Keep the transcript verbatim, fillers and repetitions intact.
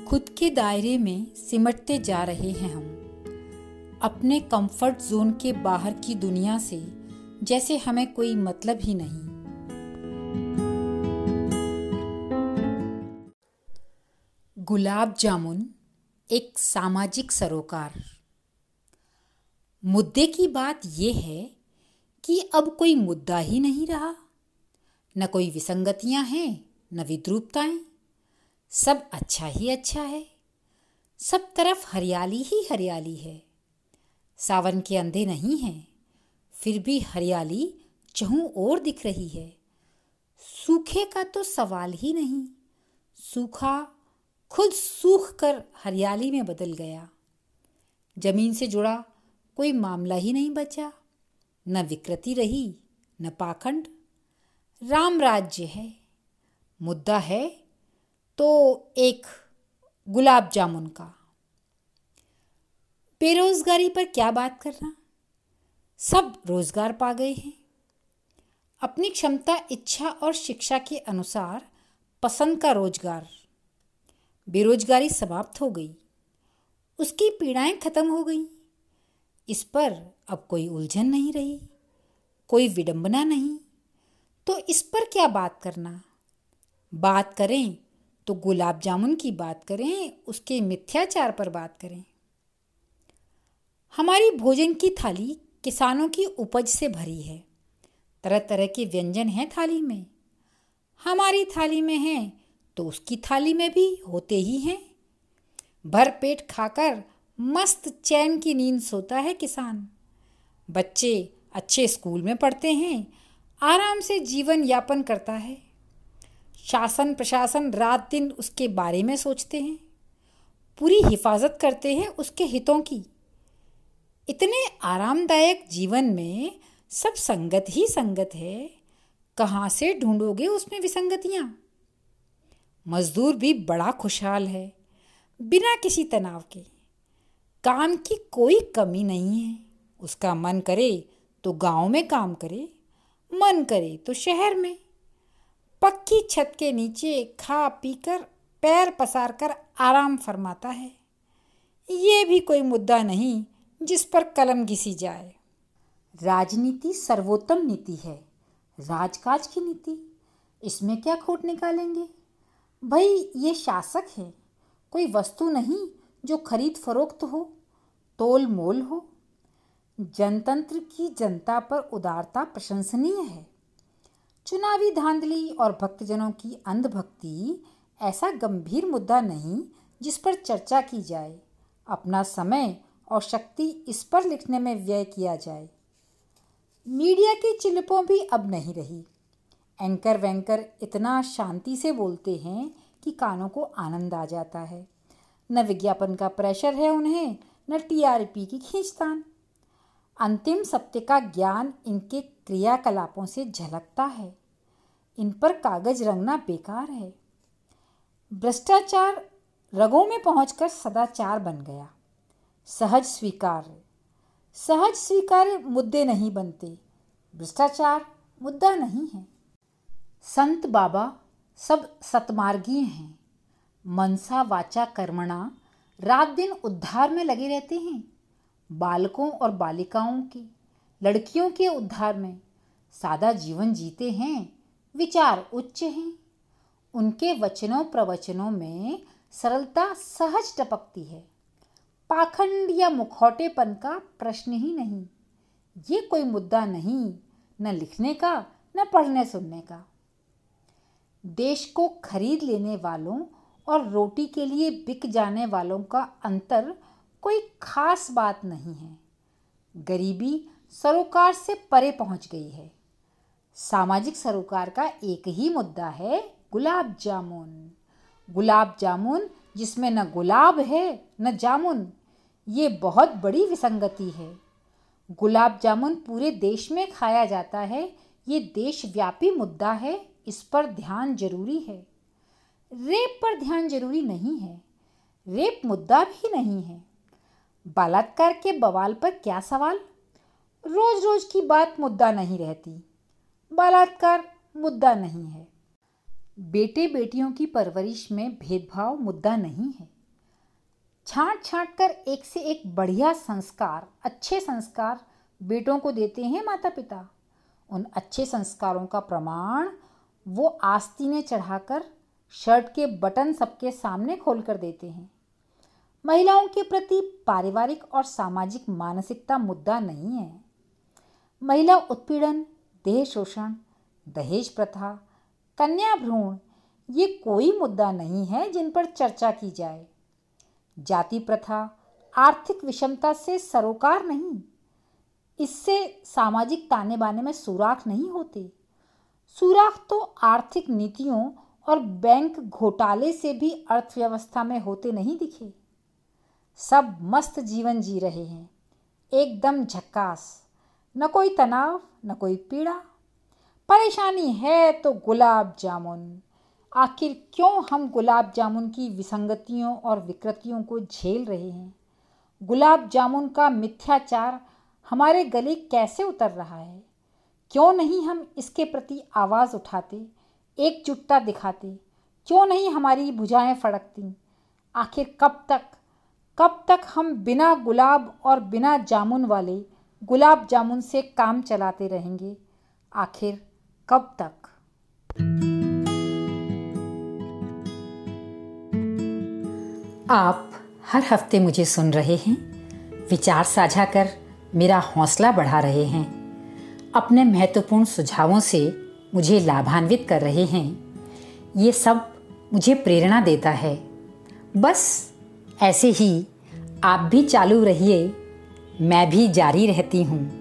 खुद के दायरे में सिमटते जा रहे हैं हम, अपने कंफर्ट जोन के बाहर की दुनिया से जैसे हमें कोई मतलब ही नहीं। गुलाब जामुन एक सामाजिक सरोकार। मुद्दे की बात यह है कि अब कोई मुद्दा ही नहीं रहा, न कोई विसंगतियां हैं न विद्रूपताएं। सब अच्छा ही अच्छा है, सब तरफ हरियाली ही हरियाली है। सावन के अंधे नहीं हैं, फिर भी हरियाली चहुं ओर दिख रही है। सूखे का तो सवाल ही नहीं, सूखा खुद सूख कर हरियाली में बदल गया। जमीन से जुड़ा कोई मामला ही नहीं बचा, न विकृति रही न पाखंड। राम राज्य है। मुद्दा है तो एक गुलाब जामुन का। बेरोजगारी पर क्या बात करना, सब रोजगार पा गए हैं। अपनी क्षमता, इच्छा और शिक्षा के अनुसार पसंद का रोजगार। बेरोजगारी समाप्त हो गई, उसकी पीड़ाएं खत्म हो गई। इस पर अब कोई उलझन नहीं रही, कोई विडंबना नहीं। तो इस पर क्या बात करना। बात करें तो गुलाब जामुन की बात करें, उसके मिथ्याचार पर बात करें। हमारी भोजन की थाली किसानों की उपज से भरी है। तरह तरह के व्यंजन हैं थाली में। हमारी थाली में हैं तो उसकी थाली में भी होते ही हैं। भर पेट खाकर मस्त चैन की नींद सोता है किसान। बच्चे अच्छे स्कूल में पढ़ते हैं, आराम से जीवन यापन करता है। शासन प्रशासन रात दिन उसके बारे में सोचते हैं, पूरी हिफाजत करते हैं उसके हितों की। इतने आरामदायक जीवन में सब संगत ही संगत है, कहाँ से ढूंढोगे उसमें विसंगतियां। मजदूर भी बड़ा खुशहाल है, बिना किसी तनाव के। काम की कोई कमी नहीं है। उसका मन करे तो गांव में काम करे, मन करे तो शहर में। पक्की छत के नीचे खा पीकर पैर पसार कर आराम फरमाता है। ये भी कोई मुद्दा नहीं जिस पर कलम घिसी जाए। राजनीति सर्वोत्तम नीति है, राजकाज की नीति। इसमें क्या खोट निकालेंगे। भाई ये शासक है, कोई वस्तु नहीं जो खरीद फरोख्त हो, तोल मोल हो। जनतंत्र की जनता पर उदारता प्रशंसनीय है। चुनावी धांधली और भक्तजनों की अंधभक्ति ऐसा गंभीर मुद्दा नहीं जिस पर चर्चा की जाए, अपना समय और शक्ति इस पर लिखने में व्यय किया जाए। मीडिया की चिल्पों भी अब नहीं रही। एंकर वैंकर इतना शांति से बोलते हैं कि कानों को आनंद आ जाता है। न विज्ञापन का प्रेशर है उन्हें, न टीआरपी की खींचतान। अंतिम सत्य का ज्ञान इनके क्रियाकलापों से झलकता है। इन पर कागज रंगना बेकार है। भ्रष्टाचार रगों में पहुंचकर सदाचार बन गया। सहज स्वीकार्य सहज स्वीकार्य मुद्दे नहीं बनते, भ्रष्टाचार मुद्दा नहीं है। संत बाबा सब सतमार्गीय हैं। मनसा वाचा कर्मणा रात दिन उद्धार में लगे रहते हैं। बालकों और बालिकाओं के, लड़कियों के उद्धार में सादा जीवन जीते हैं, विचार उच्च हैं। उनके वचनों प्रवचनों में सरलता सहज टपकती है। पाखंड या मुखौटेपन का प्रश्न ही नहीं। ये कोई मुद्दा नहीं, न लिखने का न पढ़ने सुनने का। देश को खरीद लेने वालों और रोटी के लिए बिक जाने वालों का अंतर कोई खास बात नहीं है। गरीबी सरोकार से परे पहुंच गई है। सामाजिक सरोकार का एक ही मुद्दा है, गुलाब जामुन। गुलाब जामुन जिसमें न गुलाब है न जामुन, ये बहुत बड़ी विसंगति है। गुलाब जामुन पूरे देश में खाया जाता है, ये देशव्यापी मुद्दा है, इस पर ध्यान जरूरी है। रेप पर ध्यान जरूरी नहीं है, रेप मुद्दा भी नहीं है। बलात्कार के बवाल पर क्या सवाल। रोज रोज की बात मुद्दा नहीं रहती। बलात्कार मुद्दा नहीं है। बेटे बेटियों की परवरिश में भेदभाव मुद्दा नहीं है। छांट छांट कर एक से एक बढ़िया संस्कार, अच्छे संस्कार बेटों को देते हैं माता पिता। उन अच्छे संस्कारों का प्रमाण वो आस्तीनें चढ़ाकर शर्ट के बटन सबके सामने खोल कर देते हैं। महिलाओं के प्रति पारिवारिक और सामाजिक मानसिकता मुद्दा नहीं है। महिला उत्पीड़न, देह शोषण, दहेज प्रथा, कन्या भ्रूण ये कोई मुद्दा नहीं है जिन पर चर्चा की जाए। जाति प्रथा आर्थिक विषमता से सरोकार नहीं, इससे सामाजिक ताने बाने में सुराख नहीं होते। सुराख तो आर्थिक नीतियों और बैंक घोटाले से भी अर्थव्यवस्था में होते नहीं दिखे। सब मस्त जीवन जी रहे हैं, एकदम झक्कास, न कोई तनाव न कोई पीड़ा। परेशानी है तो गुलाब जामुन। आखिर क्यों हम गुलाब जामुन की विसंगतियों और विकृतियों को झेल रहे हैं? गुलाब जामुन का मिथ्याचार हमारे गले कैसे उतर रहा है? क्यों नहीं हम इसके प्रति आवाज़ उठाते, एकजुटता दिखाते? क्यों नहीं हमारी भुजाएं फड़कती? आखिर कब तक कब तक हम बिना गुलाब और बिना जामुन वाले गुलाब जामुन से काम चलाते रहेंगे? आखिर कब तक? आप हर हफ्ते मुझे सुन रहे हैं, विचार साझा कर मेरा हौसला बढ़ा रहे हैं, अपने महत्वपूर्ण सुझावों से मुझे लाभान्वित कर रहे हैं। ये सब मुझे प्रेरणा देता है। बस ऐसे ही आप भी चालू रहिए, मैं भी जारी रहती हूँ।